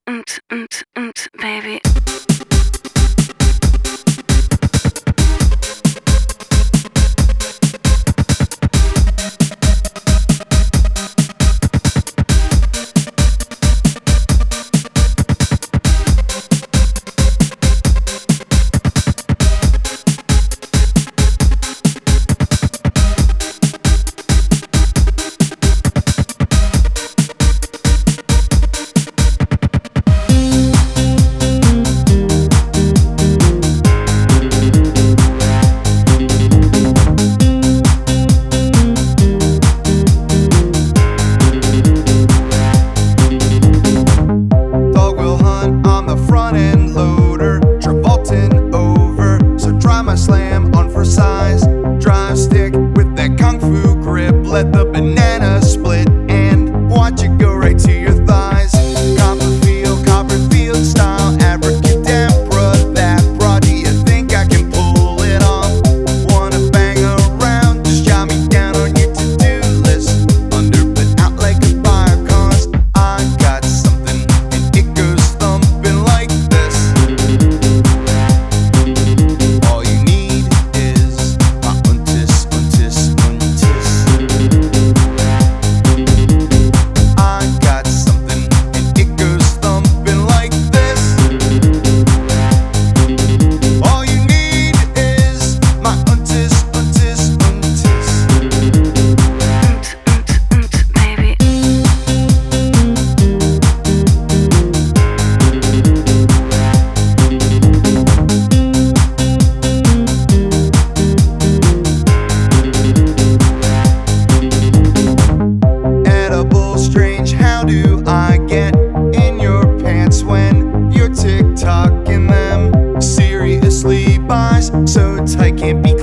baby. Slam on for size, drive stick with that kung fu grip. Let the banana split and watch it go right to your thighs. Copperfield style, abracadabra. That broad, do you think I can pull it off? Wanna bang around? Just jot me down on your to-do list. Under but out like a fire, cause I got something and it goes thumping like this. How do I get in your pants when you're TikToking them? Seriously, buys so tight can't be